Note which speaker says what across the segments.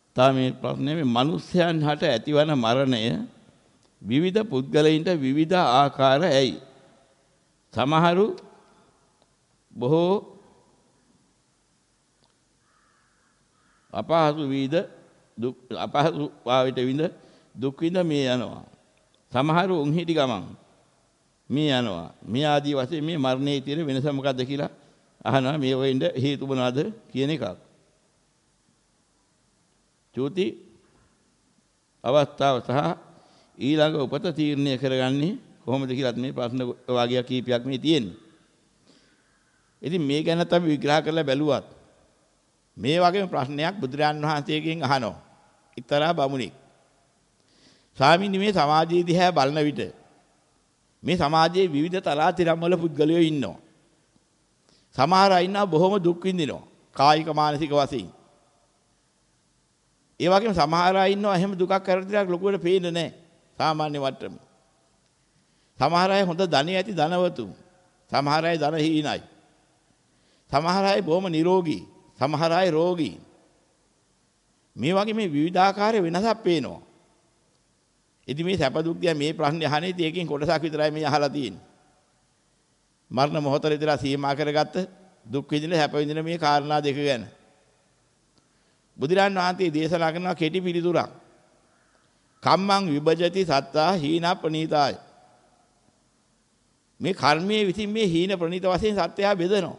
Speaker 1: තා මේ ප්‍රශ්නේ මේ මිනිස්යන් හට ඇතිවන මරණය විවිධ පුද්ගලයින්ට විවිධ ආකාර ඇයි? සමහරු බොහෝ අපහසු විද දුක් අපහසු වාවිත විඳ දුක් විඳ මේ යනවා. සමහරු උන්හිටි ගමන් මේ යනවා. මේ ආදී වශයෙන් මේ මරණයේ තියෙන වෙනස මොකද්ද කියලා අහනවා. මේ වෙන්න හේතු මොනවාද කියන එකක්. චූටි අවස්ථාව සහ ඊළඟ උපත තීරණය කරගන්නේ කොහොමද කියලාත් මේ ප්‍රශ්න වාග්ය කීපයක් මේ තියෙන්නේ. ඉතින් මේ ගැන අපි විග්‍රහ කරලා බැලුවත් මේ වගේම ප්‍රශ්නයක් බුදුරජාන් වහන්සේගෙන් අහනවා. ඉතරා බමුණෙක්. ස්වාමීනි මේ සමාජයේ දිහා බලන විට මේ සමාජයේ විවිධ තරාතිරම් වල පුද්ගලයෝ ඉන්නවා. සමහර අය ඉන්නවා බොහොම දුක් විඳිනවා. කායික මානසික වශයෙන්. ඒ වගේම සමහර අය ඉන්නවා එහෙම දුකක් කරදරයක් ලොකුවට පේන්නේ නැහැ. සාමාන්‍ය මට්ටමේ. සමහර අය හොඳ ධනෙ ඇති ධනවතුන්. සමහර අය ධන හීනයි. සමහර අය බොහොම නිරෝගී. සමහර අය රෝගී. මේ වගේ මේ විවිධාකාර වෙනසක් පේනවා. ඉතින් මේ සැප දුක් දිහා මේ ප්‍රශ්නේ අහන්නේ ඉතින් එකකින් කොටසක් විතරයි මේ අහලා තියෙන්නේ. මරණ මොහොතේ ඉඳලා සීමා කරගත්ත දුක් විඳින සැප විඳින මේ කාරණා දෙක ගැන. බුදුරන් වහන්සේ දේශනා කරන කෙටි පිළිතුරක්. කම්මං විභජති සත්තා හීන ප්‍රණීතාය. මේ කර්මයේ විසින් මේ හීන ප්‍රණීත වශයෙන් සත්‍යය බෙදනවා.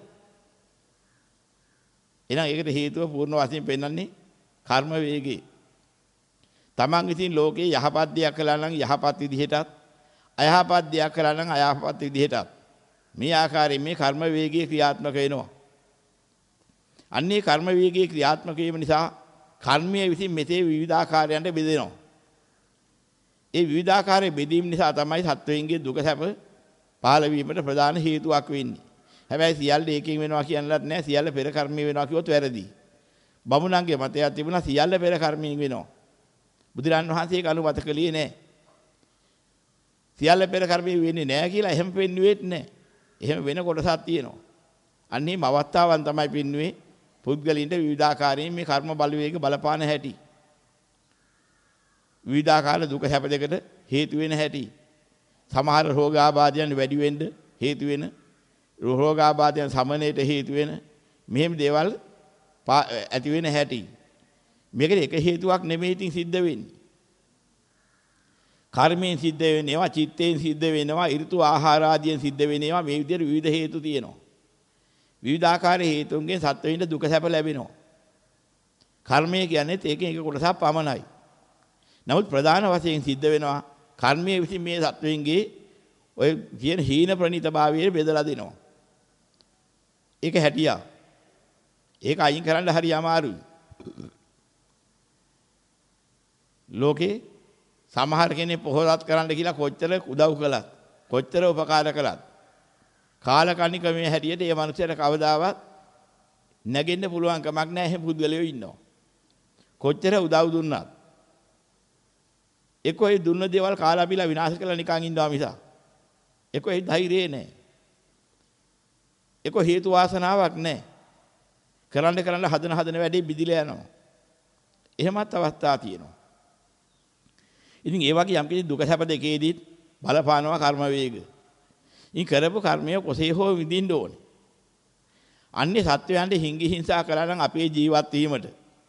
Speaker 1: එහෙනම් ඒකට හේතුව පූර්ණ වශයෙන් පෙන්වන්නේ කර්ම වේගය. තමන් විසින් ලෝකේ යහපත් දෙයක් කළා නම් යහපත් විදිහටත් අයහපත් දෙයක් කළා නම් අයහපත් විදිහටත් මේ ආකාරයෙන් මේ කර්ම වේගයේ ක්‍රියාත්මක වෙනවා. අන්නේ කර්ම වේගයේ ක්‍රියාත්මක වීම නිසා කර්මයේ විසින් මෙතේ විවිධාකාරයන්ට බෙදෙනවා. ඒ විවිධාකාරයේ බෙදීම නිසා තමයි සත්වයන්ගේ දුක සැප පහළ වීමට ප්‍රධාන හේතුවක් වෙන්නේ. හැබැයි සියල්ල ඒකෙන් වෙනවා කියන්නවත් නැහැ. සියල්ල පෙර කර්මයෙන් වෙනවා කිව්වොත් වැරදි. බමුණන්ගේ මතයක් තිබුණා සියල්ල පෙර කර්මයෙන් වෙනවා. බුදුරන් වහන්සේ ඒක අනුමත කළේ නැහැ. සියල්ල පෙර කර්මයෙන් වෙන්නේ නැහැ කියලා එහෙම පෙන්වුවේත් නැහැ. එහෙම වෙන කොටසක් තියෙනවා. අන්නේ අවස්ථාවන් තමයි පෙන්වුවේ පුද්ගලින්ට විවිධාකාරයෙන් මේ කර්ම බලවේග බලපාන හැටි. විවිධාකාර දුක හැප දෙකට හේතු වෙන හැටි. සමහර රෝගාබාධයන් වැඩි වෙන්න හේතු වෙන රෝගාබාධයන් සමනයට හේතු වෙන මෙහෙම දේවල් ඇති වෙන හැටි. මේකට එක හේතුවක් නෙමෙයි ඉතින් සිද්ධ වෙන්නේ. කර්මයෙන් සිද්ධ වෙනවා, චිත්තයෙන් සිද්ධ වෙනවා, ඍතු ආහාර ආදියෙන් සිද්ධ වෙනවා. මේ විදිහට විවිධ හේතු තියෙනවා. විවිධාකාර හේතුන්ගෙන් සත්වයින්ට දුක සැප ලැබෙනවා. කර්මය කියන්නේ ඒකෙන් එක කොටසක් පමණයි. නමුත් ප්‍රධාන වශයෙන් සිද්ධ වෙනවා කර්මයේ විසින් මේ සත්වයින්ගේ ඔය කියන හීන ප්‍රණීතභාවයේ බෙදලා දෙනවා. ඒක හැටියා. ඒක අයින් කරන්න හරි අමාරුයි. ලෝකේ සමහර කෙනෙක් පොහොසත් කරන්න කියලා කොච්චර උදව් කළත් කොච්චර උපකාර කළත් කාලකණිකමේ හැටියට මේ මනුස්සයට කවදාවත් නැගෙන්න පුළුවන් කමක් නැහැ. එහෙම පුද්ගලයෝ ඉන්නවා. කොච්චර උදව් දුන්නත් එක්කෝ ඒ දුන්න දේවල් කාලා බිලා විනාශ කරලා නිකන් ඉන්නවා මිස එක්කෝ ඒ ධෛර්යය නැහැ. එක්කෝ හේතු වාසනාවක් නැහැ. කරන්න හදන වැඩේ බිදිලා යනවා. එහෙමත් අවස්ථා තියෙනවා. ඉතින් ඒ වගේ යම් කිසි දුක සැප දෙකේදී බලපානවා කර්ම වේග. ඉතින් කරපු කර්මය කොසේ හෝ විඳින්න ඕනේ. අන්නේ සත්වයන්ට හිංගි හිංසා කළා නම් අපේ ජීවත් වීමට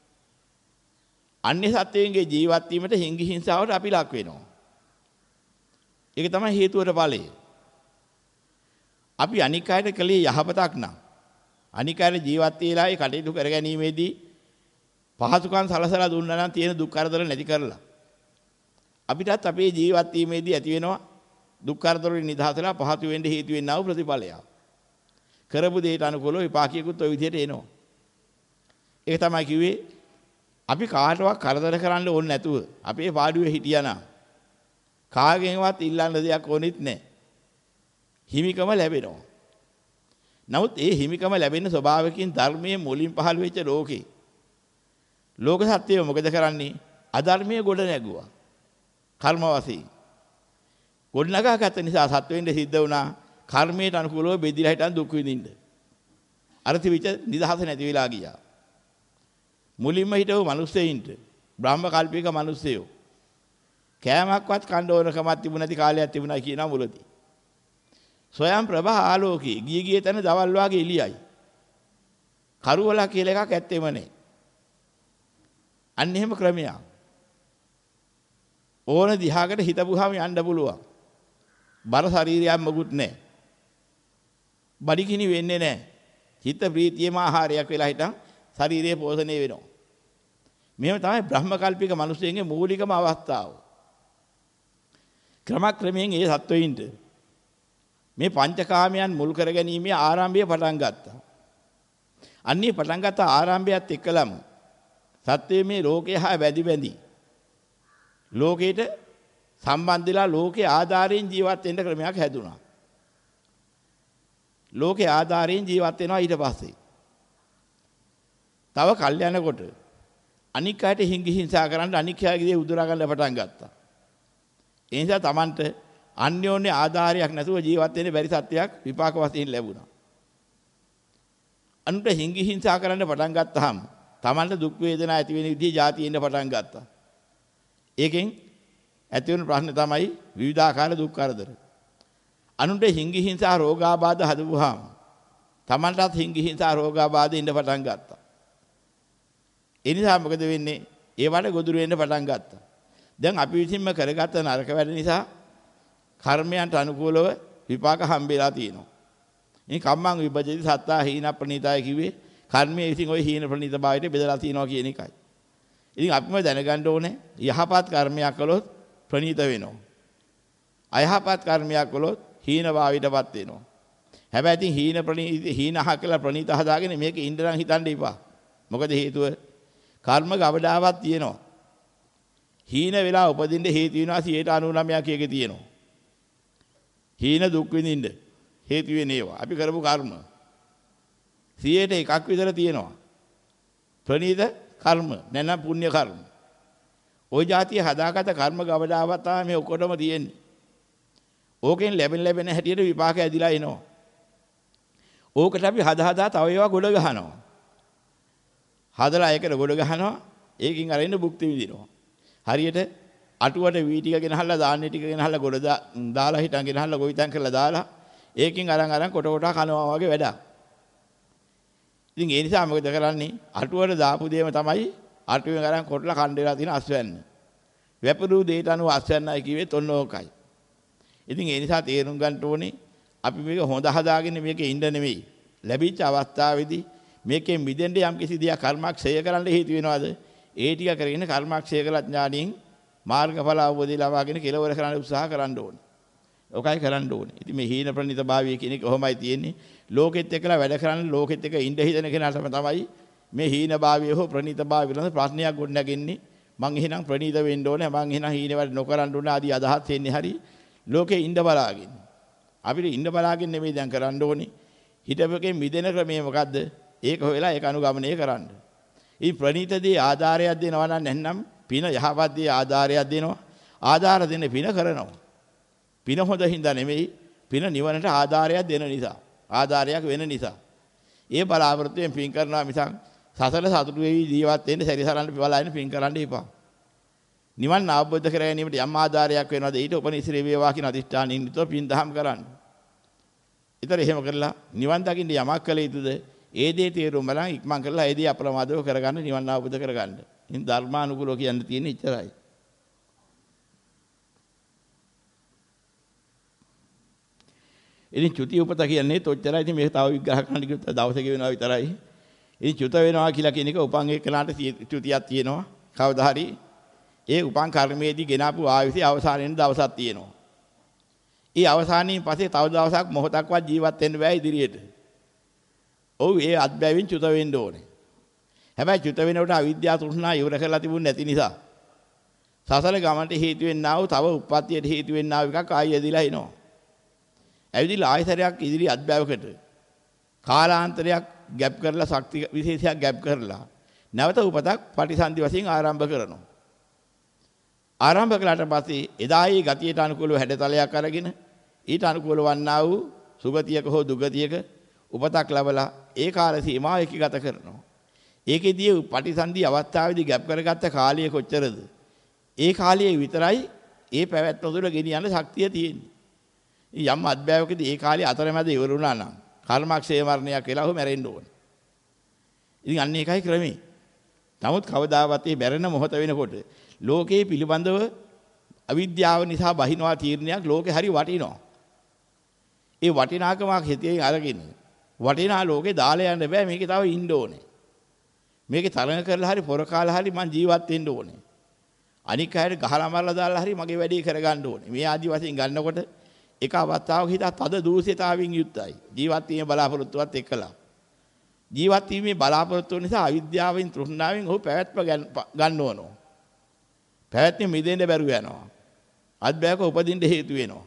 Speaker 1: අන්නේ සත්වයන්ගේ ජීවත් වීමට හිංගි හිංසාවට අපි ලක් වෙනවා. ඒක තමයි හේතුවට ඵලය. අපි අනික් අයට කලේ යහපතක් නම් අනික් අයට ජීවත් වෙලා ඒ කටයුතු කර ගැනීමේදී පහසුකම් සලසලා දුන්නා නම් තියෙන දුක් කරදර නැති කරලා අපිටත් අපේ ජීවත් වීමේදී ඇති වෙනවා දුක් කරදර වලින් නිදහසලා පහසු වෙන්න හේතු වෙන්නා වූ ප්‍රතිඵලයක්. කරපු දෙයට අනුකූලව විපාකියකුත් ওই විදිහට එනවා. ඒක තමයි කිව්වේ අපි කාටවත් කරදර කරන්න ඕනේ නැතුව අපේ පාඩුවේ හිටියානම් කාගෙන්වත් ඉල්ලන්න දෙයක් ඕනෙත් නැහැ. හිමිකම ලැබෙනවා. නමුත් ඒ හිමිකම ලැබෙන ස්වභාවයෙන් ධර්මයේ මුලින් පහළ වෙච්ච ලෝකේ ලෝක සත්‍යය මොකද කරන්නේ? අධර්මයේ ගොඩ නැගුවා. කර්ම වශයෙන්. ගොඩනගාගත්ත නිසා සත්වෙින්ද සිද්ධ වුණා කර්මයට අනුකූලව බෙදිලා හිටන් දුක් විඳින්න. අර තිබිච්ච නිදහස නැති වෙලා ගියා. මුලින්ම හිටව මිනිස්සෙයින්ට බ්‍රහ්ම කල්පික මිනිස්සයෝ. කෑමක්වත් කන්න ඕනකමක් තිබුණ නැති කාලයක් තිබුණා කියනවා මුලදී. සොයම් ප්‍රභා ආලෝකී ගිය තැන දවල් වාගේ එළියයි. කරුවලා කියලා එකක් ඇත්තෙම නැහැ. අන්න එහෙම ක්‍රමයක්. ඕන දිහාකට හිතපුවාම යන්න පුළුවන්. බර ශරීරයක් මොකුත් නැහැ. බඩිකිනි වෙන්නේ නැහැ. චිත්ත ප්‍රීතියම ආහාරයක් වෙලා හිටන් ශරීරය පෝෂණය වෙනවා. මේව තමයි බ්‍රහ්ම කල්පික මිනිස්සුන්ගේ මූලිකම අවස්ථාව. ක්‍රමයෙන් ඒ සත්වයින්ට මේ පංචකාමයන් මුල් කරගැනීමේ ආරම්භය පටන් ගත්තා. අන්නේ පටන් ගත්ත ආරම්භයත් එක්කලම සත්වයේ මේ ලෝකය හා බැඳි ලෝකයට සම්බන්ධලා ලෝකේ ආධාරයෙන් ජීවත් වෙන්න ක්‍රමයක් හැදුනා. ලෝකේ ආධාරයෙන් ජීවත් වෙනවා ඊට පස්සේ. තව කල් යනකොට අනික් අයට හිංගිහිංසා කරන්න අනික් අයගේ උදුරා ගන්න පටන් ගත්තා. ඒ නිසා Tamanට අන්‍යෝන්‍ය ආධාරයක් නැතුව ජීවත් වෙන්න බැරි සත්‍යයක් විපාක වශයෙන් ලැබුණා. අනුන්ට හිංගිහිංසා කරන්න පටන් ගත්තාම Tamanට දුක් වේදනා ඇති වෙන විදිහේ જાති එන්න පටන් ගත්තා. ඒකෙන් ඇති වෙන ප්‍රශ්න තමයි විවිධාකාර දුක් කරදර. අනුන්ට හිංගිහිංසා රෝගාබාධ හදවුවාම Tamanටත් හිංගිහිංසා රෝගාබාධ එන්න පටන් ගත්තා. ඒ නිසා මොකද වෙන්නේ? ඒවට ගොදුරු වෙන්න පටන් ගත්තා. දැන් අපි විසින්ම කරගත්ත නරක වැඩ නිසා කර්මයන්ට අනුකූලව විපාක හම්බෙලා තියෙනවා. මේ කම්මං විභජති සත්තා හීන ප්‍රණීතය කිව්වේ කර්මයේ විසින් ওই හීන ප්‍රණීත භාවයට බෙදලා තියෙනවා කියන එකයි. ඉතින් අපිම දැනගන්න ඕනේ යහපත් කර්මයක් කළොත් ප්‍රණීත වෙනවා. අයහපත් කර්මයක් කළොත් හීන භාවයටපත් වෙනවා. හැබැයි ඉතින් හීන අහකලා ප්‍රණීත හදාගෙන මේක ඉන්ද්‍රයන් හිතන්න එපා. මොකද හේතුව කර්ම ගවඩාවක් තියෙනවා. හීන වෙලා උපදින්න හේතු වෙනවා 99ක් එකේ තියෙනවා. හීන දුක් විඳින්න හේතු වෙන ඒවා අපි කරපු කර්ම 100ට 1ක් විතර තියෙනවා. ප්‍රණීත කර්ම නැත්නම් පුණ්‍ය කර්ම. ওই જાතිය හදාගත කර්ම ගවඩාවක් තමයි මේ ඔක්කොටම තියෙන්නේ. ඕකෙන් ලැබෙන හැටියට විපාක ඇදිලා එනවා. ඕකට අපි හදා තව ඒවා ගොඩ ගහනවා. හදලා ඒකට ගොඩ ගහනවා. ඒකින් අරින්න භුක්ති විඳිනවා. හරියට අටුවට වී ටික ගෙනහල්ලා දාන්නේ ටික ගෙනහල්ලා ගොඩ දාලා හිටන් ගෙනහල්ලා ගොවිතැන් කරලා දාලා ඒකින් අරන් කොට කනවා වගේ වැඩක්. ඉතින් ඒ නිසා මොකද කරන්නේ? අටුවට දාපු දෙයම තමයි අටුවෙන් අරන් කොටලා කණ්ඩේලා තියෙන අස්වැන්න. වැපරු දෙයට අනුව අස්වැන්නයි කිව්වෙත් ඔන්න ඕකයි. ඉතින් ඒ නිසා තේරුම් ගන්න ඕනේ අපි මේක හොඳ හදාගෙන මේකේ ඉන්න නෙමෙයි. ලැබිච්ච අවස්ථාවේදී මේකෙන් මිදෙන්න යම් කිසි දෙයක් කර්මක්ෂය කරන්න හේතු වෙනවද? ඒ ටික කරගෙන කර්මක්ෂය කළ ඥාණයෙන් මාර්ගඵල අවබෝධය ලබාගෙන කෙලවර කරන්න උත්සාහ කරන්න ඕනේ. ඔකයි කරන්න ඕනේ. ඉතින් මේ හීන ප්‍රණීත භාවය කියන එක කොහොමයි තියෙන්නේ? ලෝකෙත් එක්කලා වැඩ කරන්න ලෝකෙත් එක්ක ඉඳ හිතන කෙනාටම තමයි මේ හීන භාවය හෝ ප්‍රණීත භාවය පිළිබඳ ප්‍රශ්නයක් ගොඩනගන්නේ. මං එහෙනම් ප්‍රණීත වෙන්න ඕනේ. මං එහෙනම් හීන වැඩ නොකරන්න ඕනේ ආදී අදහස් එන්නේ හරි ලෝකේ ඉඳ බලාගෙන. අපිට ඉඳ බලාගෙන නෙමෙයි දැන් කරන්න ඕනේ. හිතපෙකේ මිදෙන ක්‍රමය මොකද්ද? ඒක හොයලා ඒක අනුගමනය කරන්න. මේ ප්‍රණීතදී ආධාරයක් දෙනවා නම් නැත්නම් පින යහපත්දී ආධාරයක් දෙනවා. ආධාර දෙන පින කරනවා. පින හොඳ හින්දා නෙමෙයි පින නිවනට ආධාරයක් දෙන නිසා. ආධාරයක් වෙන නිසා. ඒ බලාපොරොත්තුෙන් පින් කරනවා මිසක් සසල සතුටු වෙවි ජීවත් වෙන්න සැරිසරන්න බලන්න පින් කරන්න එපා. නිවන් අවබෝධ කර ගැනීමට යම් ආධාරයක් වෙනවාද ඊට උපනිශ්‍රේ වේවා කියන අදිෂ්ඨානින් නිතර පින් දහම් කරන්න. ඊතර එහෙම කරලා නිවන් දකින්න යමක් කළ යුතුද? ඒ දේ තේරුම් බලන් ඉක්මන් කරලා ඒ දේ අප්‍රමාදව කරගන්න නිවන් අවබෝධ කරගන්න. ඉතින් ධර්මානුකූලව කියන්න තියෙන්නේ ඉතරයි. ඉතින් චුති උපත කියන්නේ තොච්චරයි. ඉතින් මේක තව විග්‍රහ කරන්න කිව්වොත් දවසක වෙනවා විතරයි. ඉතින් චුත වෙනවා කියලා කියන එක උපන් එක්කලාට චුතියක් තියෙනවා. කවදා හරි ඒ උපන් කර්මයේදී ගෙනාපු ආයුෂය අවසානයේ දවසක් තියෙනවා. ඒ අවසානයෙන් පස්සේ තව දවසක් මොහොතක්වත් ජීවත් වෙන්න බෑ ඉදිරියට. ඔව් ඒ අත්බැවින් චුත වෙන්න ඕනේ. හැබැයි චුත වෙනකොට අවිද්‍යාව තෘෂ්ණා ඉවර කරලා තිබුණ නැති නිසා සසල ගමනට හේතු වෙන්නා වූ තව උප්පත්තියට හේතු වෙන්නා වූ එකක් ආයෙ ඇදිලා එනවා. ඇවිදිලා ආයතරයක් ඉදිරි අත්බැවකට කාලාන්තරයක් ගැප් කරලා ශක්ති විශේෂයක් ගැප් කරලා නැවත උපතක් පටිසන්ධි වශයෙන් ආරම්භ කරනවා. ආරම්භ කළාට පස්සේ එදා ඒ ගතියට අනුකූලව හැඩතලයක් අරගෙන ඊට අනුකූල වන්නා වූ සුගතියක හෝ දුගතියක උපතක් ලැබලා ඒ කාල සීමාව එකගත කරනවා. ඒකෙදී පටිසන්ධි අවස්ථාවේදී ගැප් කරගත්ත කාලය කොච්චරද? ඒ කාලයේ විතරයි ඒ පැවැත්ම තුළ ගෙනියන්න ශක්තිය තියෙන්නේ. යම් අධ්‍යාපකදී ඒ කාලේ අතරමැද ඉවරුණා නම් කර්මක්ෂය මරණයක් වෙලා ඔහු මැරෙන්න ඕන. ඉතින් අන්න ඒකයි ක්‍රමේ. නමුත් කවදාවත් මේ මැරෙන මොහොත වෙනකොට ලෝකේ පිළිබඳව අවිද්‍යාව නිසා බහිනවා තීරණයක් ලෝකේ හරි වටිනවා. ඒ වටිනාකමක් හිතේ අරගෙන වටිනා ලෝකේ දාලා යන්න බෑ. මේකේ තව ඉන්න ඕනේ. මේකේ තරඟ කරලා හරි පොර කාලා හරි මං ජීවත් වෙන්න ඕනේ. අනික් අයට ගහලා මරලා දාලා හරි මගේ වැඩේ කරගන්න ඕනේ. මේ ආදි වශයෙන් ගන්නකොට එක අවස්ථාවක හිතත් තද දූෂිතාවෙන් යුක්තයි. ජීවත් වීමේ බලාපොරොත්තුවත් එක්කලා. ජීවත් වීමේ බලාපොරොත්තුව නිසා අවිද්‍යාවෙන් තෘෂ්ණාවෙන් ඔහු පැවැත්ම ගන්න ඕනෝ. පැවැත්ම මිදෙන්න බැරුව යනවා. අද්භයක උපදින්න හේතු වෙනවා.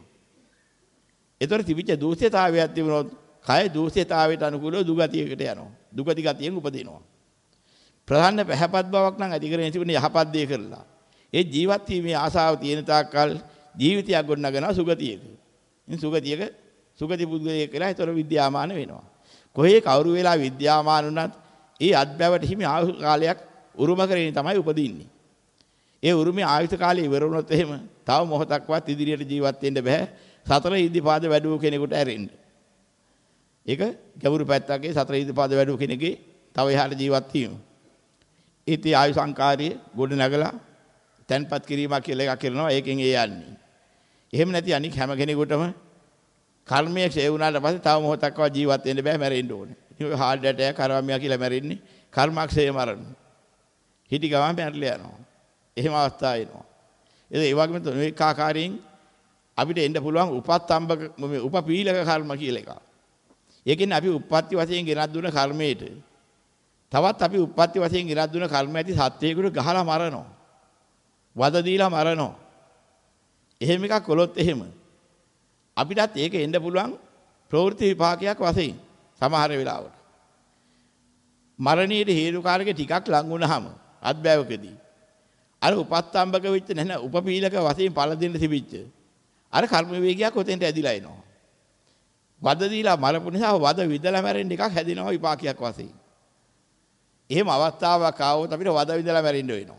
Speaker 1: ඒතර තිබිච්ච දූෂිතාවයක් තිබුණොත් කය දූෂිතාවයට අනුකූලව දුගතියකට යනවා. දුගති ගතියෙන් උපදිනවා. ප්‍රධාන පැහැපත් බවක් නම් ඇති කරගෙන තිබුණේ යහපත් දේ කරලා. ඒ ජීවත් වීමේ ආසාව තියෙන තාක්කල් ජීවිතයක් ගොඩනගනවා සුගතියක. ඉතින් සුගති පුද්ගලයෙක් කියලා ඒතර විද්‍යාමාන වෙනවා. කොහේ කවුරු වෙලා විද්‍යාමාන වුණත් ඒ අත්බැවට හිමි ආයු කාලයක් උරුම කරගෙන තමයි උපදින්නේ. ඒ උරුමේ ආයුෂ කාලය ඉවර වුණොත් එහෙම තව මොහොතක්වත් ඉදිරියට ජීවත් වෙන්න බෑ. සතර ඉදිපාද වැඩුව කෙනෙකුට ඇරෙන්න. ඒක ගැඹුරු පැත්තකේ සතර ඉදිපාද වැඩුව කෙනෙක්ගේ තව එහාට ජීවත් වීම. ඉති ආයු සංකාරයේ ගොඩ නැගලා තන්පත් කිරීමක් කියලා එකක් කරනවා. ඒකෙන් ඒ යන්නේ. එහෙම නැති අනික හැම කෙනෙකුටම කර්මයේ ක්ෂය වුණාට පස්සේ තව මොහොතක්වත් ජීවත් වෙන්න බෑ මැරෙන්න ඕනේ. ඉතින් ඔය හાર્ට් ඇටැක් කරවමියා කියලා මැරෙන්නේ කර්මක්ෂය මරණ. හිටි ගමන් මැරලා යනවා. එහෙම අවස්ථා එනවා. ඒ වගේම මේක ආකාරයෙන් අපිට එන්න පුළුවන් උපත්තම්බක උපපීලක කර්ම කියලා එකක්. ඒ කියන්නේ අපි උප්පත්ති වශයෙන් ගෙනත් දුන කර්මයට තවත් අපි උප්පත්ති වශයෙන් ගෙනත් දුන කර්ම ඇති සත්‍යයකට ගහලා මරනවා. වද දීලා මරනවා. එහෙම එකක් කළොත් එහෙම අපිටත් ඒක එන්න පුළුවන් ප්‍රවෘත්ති විපාකයක් වශයෙන් සමහර වෙලාවට. මරණීය හේතුකාරක ටිකක් ලඟ වුණාම අත්බැවකදී අර උපත්තම්බක වෙච්ච නැහැ උපපීලක වශයෙන් පළ දෙන්න තිබිච්ච අර කර්ම වේගයක් ඔතෙන්ට ඇදිලා එනවා. වද දීලා මරපු නිසා වද විදලා මැරෙන්න එකක් හැදෙනවා විපාකයක් වශයෙන්. එහෙම අවස්ථාවක් ආවොත් අපිට වද විදලා මැරෙන්න වෙනවා.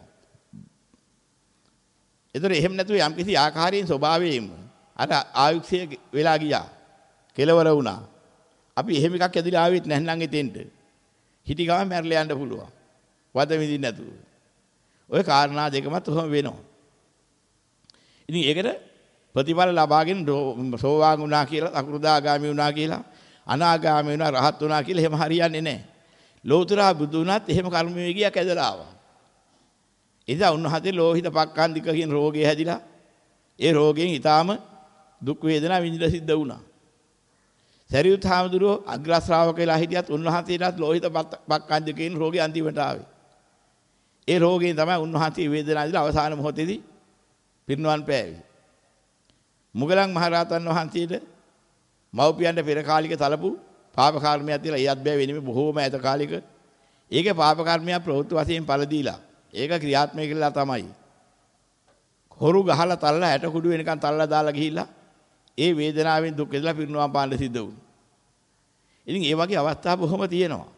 Speaker 1: ඒතර එහෙම නැතුව යම්කිසි ආකාරයෙන් ස්වභාවයෙන්ම අර ආයුක්ෂය වෙලා ගියා. කෙලවර වුණා. අපි එහෙම එකක් ඇදලා ආවෙත් නැත්නම් එතෙන්ට. හිටි ගමන් මැරලා යන්න පුළුවන්. වද විඳින්න නැතුව. ඔය කාරණා දෙකමත් ඔහොම වෙනවා. ඉතින් ඒකට ප්‍රතිඵල ලබාගෙන සෝවාන් වුණා කියලා, අකුරුදාගාමී වුණා කියලා, අනාගාමී වුණා, රහත් වුණා කියලා එහෙම හරියන්නේ නැහැ. ලෝතර බුදු වුණත් එහෙම කර්ම වේගයක් ඇදලා ආවා. එදා උන්වහන්සේ ලෝහිත පක්ඛන්දික කියන රෝගය හැදිලා ඒ රෝගයෙන් ඊටාම දුක් වේදනා විඳින්න සිද්ධ වුණා. සරියුත් හාමුදුරුවෝ අග්‍ර ශ්‍රාවක වෙලා හිටියත් උන්වහන්සේටත් ලෝහිත පක්ඛන්දික කියන රෝගය අන්තිමට ආවේ. ඒ රෝගයෙන් තමයි උන්වහන්සේ වේදනාව දිලා අවසාන මොහොතේදී පිරිනුවන් පෑවේ. මුගලන් මහරහතන් වහන්සේට මව්පියන්ට පෙර කාලික තලපු පාප කර්මයක් තියලා ඒ අත්බෑ වෙන්නේ බොහෝම ඈත කාලික. ඒකේ පාප කර්මයක් ප්‍රවෘත්ති වශයෙන් පළ දීලා ඒක ක්‍රියාත්මක කළා තමයි. හොරු ගහලා තල්ලා ඇට කුඩු වෙනකන් තල්ලා දාලා ගිහිල්ලා ඒ වේදනාවෙන් දුක් විඳලා පිරිනුවම් පාන්න සිද්ධ වුණා. ඉතින් ඒ වගේ අවස්ථා බොහොම තියෙනවා.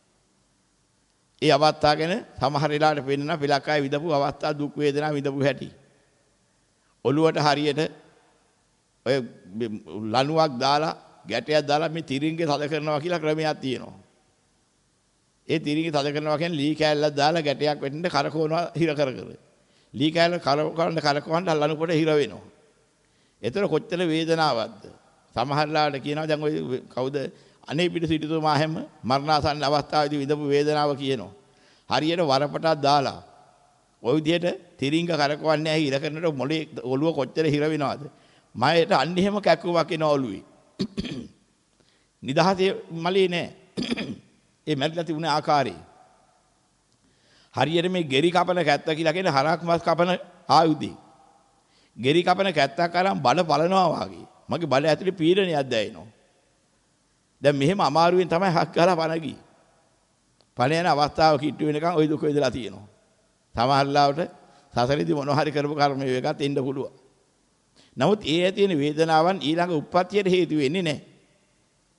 Speaker 1: ඒ අවස්ථා ගැන සමහර වෙලාවට පෙන්නන පිලක් අය විඳපු අවස්ථා දුක් වේදනා විඳපු හැටි. ඔළුවට හරියට ඔය ලණුවක් දාලා ගැටයක් දාලා මේ තිරින්ගේ තද කරනවා කියලා ක්‍රමයක් තියෙනවා. ඒ තිරින්ගේ තද කරනවා කියන්නේ ලී කෑල්ලක් දාලා ගැටයක් වෙන්න කරකවනවා හිර කර කර. ලී කෑල්ල කරකවන්න ලණුකොට හිර වෙනවා. ඒතර කොච්චර වේදනාවක්ද? සමහරලාට කියනවා දැන් ඔය කවුද අනේ පිට සිටුතුමා හැම මරණාසන්න අවස්ථාවේදී විඳපු වේදනාව කියනවා. හරියට වරපටක් දාලා ওই විදිහට තිරින්ග කරකවන්නේ නැහැ හිර කරනකොට මොලේ ඔළුව කොච්චර හිර වෙනවද? මයට අන්න එහෙම කැක්කුවක් එන ඔළුවේ. නිදහසේ මලේ නෑ. ඒ මැරිලා තිබුණ ආකාරය. හරියට මේ ගෙරි කපන කැත්ත කියලා කියන හරක් මස් කපන ආයුධය. ගෙරි කපන කැත්තක් අරන් බඩ පලනවා වගේ. මගේ බඩ ඇතුලේ පීඩනයක් දැනෙනවා. දැන් මෙහෙම අමාරුවෙන් තමයි හක් ගහලා පණ ගියේ. පණ යන අවස්ථාව කිට්ටු වෙනකන් ওই දුක විඳලා තියෙනවා. සමහරවිට සසරේදී මොනවා හරි කරපු කර්ම වේගات එන්න පුළුවන්. නමුත් ඒ ඇති වෙන වේදනාවන් ඊළඟ උප්පත්තියට හේතු වෙන්නේ නැහැ.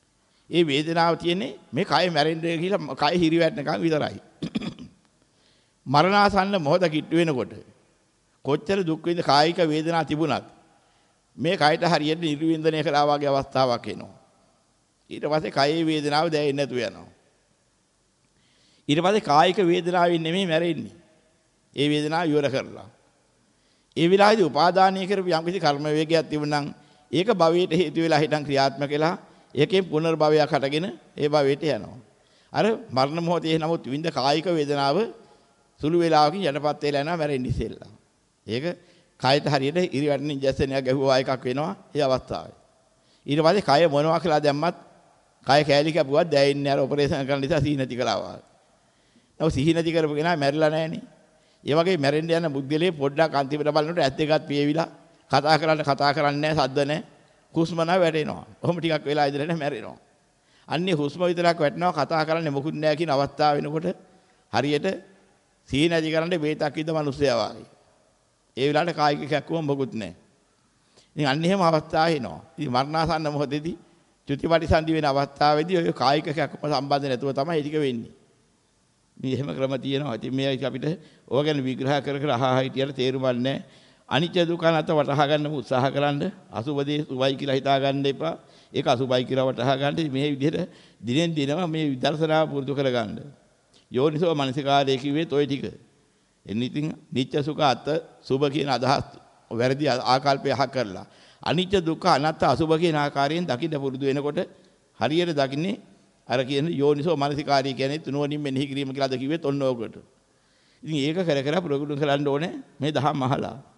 Speaker 1: ඒ වේදනාව තියෙන්නේ මේ කය මැරෙන්නේ කියලා කය හිරිවැටෙනකන් විතරයි. මරණාසන්න මොහොත කිට්ටු වෙනකොට කොච්චර දුක් විඳ කායික වේදනා තිබුණත් මේ කයට හරියට නිර්වින්දනය කළා වගේ අවස්ථාවක් එනවා. ඊට පස්සේ කයේ වේදනාව දැනෙන්නේ නැතු වෙනවා. ඊට පස්සේ කායික වේදනාවෙන් නෙමෙයි මැරෙන්නේ. ඒ වේදනාව ඉවර කරලා. ඒ විලාසෙදි උපාදානීය කරපු යම්කිසි කර්ම වේගයක් තිබුණනම් ඒක භවයට හේතු වෙලා හිටන් ක්‍රියාත්මක වෙලා ඒකෙන් පුනර්භවයක් හටගෙන ඒ භවයට යනවා. අර මරණ මොහොතේ නමුත් විඳ කායික වේදනාව සුළු වේලාවකින් යටපත් වෙලා යනවා මැරෙන්නේ ඉස්සෙල්ලා. ඒක කයට හරියට ඉරිවැටෙන ඉන්ජෙක්ෂන් එකක් ගැහුවා එකක් වෙනවා ඒ අවස්ථාවේ. ඊට පස්සේ කය මොනවා කියලා දැම්මත් කය කෑලි කැපුවත් දැනෙන්නේ අර ඔපරේෂන් කරන නිසා සිහි නැති කළා වගේ. නෝ සිහි නැති කරපු කෙනා මැරිලා නැහනේ. ඒ වගේ මැරෙන්න යන බුද්ධලේ පොඩ්ඩක් අන්තිමට බලනකොට ඇත් දෙකත් පියවිලා කතා කරන්නේ නැහැ සද්ද නැහැ. හුස්ම නැ වැටෙනවා. ඔහොම ටිකක් වෙලා ඉඳලා මැරෙනවා. අන්නේ හුස්ම විතරක් වැටෙනවා කතා කරන්නේ මොකුත් නැහැ කියන අවස්ථාව වෙනකොට හරියට සිහි නැති කරන්නේ බේතක් ඉද මිනිස්සයා වගේ. ඒ වෙලාවට කායික කැක්කුවම මොකුත් නැහැ. ඉතින් අන්න එහෙම අවස්ථාව එනවා. ඉතින් මරණාසන්න මොහොතේදී ත්‍ුතිපටිසන්ධි වෙන අවස්ථාවේදී ඔය කායික කැක්කුම සම්බන්ධ නැතුව තමයි ටික වෙන්නේ. මේ එහෙම ක්‍රම තියෙනවා. ඉතින් මේ අපිට ඕක ගැන විග්‍රහ කර කර අහා හිටියට තේරුමක් නැහැ. අනිත්‍ය දුක්ඛ අනාත්ම වටහා ගන්න උත්සාහ කරන්න අසුබදී සුබයි කියලා හිතා ගන්න එපා. ඒක අසුබයි කියලා වටහා ගන්න මේ විදිහට දිනෙන් දිනම මේ විදර්ශනාව පුරුදු කරගන්න. යෝනිසෝ මනසිකාරයේ කිව්වෙත් ওই ටික. එනිතින් නිත්‍ය සුඛ අත සුබ කියන අදහස් වැරදි ආකල්පය අහ කරලා අනිත්‍ය දුක්ඛ අනාත්ම අසුබ කියන ආකාරයෙන් දකින්න පුරුදු වෙනකොට හරියට දකින්නේ අර කියන යෝනිසෝ මනසිකාරය කියන්නේ තුනුවණින් මෙනෙහි කිරීම කියලාද කිව්වෙත් ඔන්න ඕකට. ඉතින් ඒක කර කර ප්‍රගුණ කරන්න ඕනේ මේ දහම් අහලා.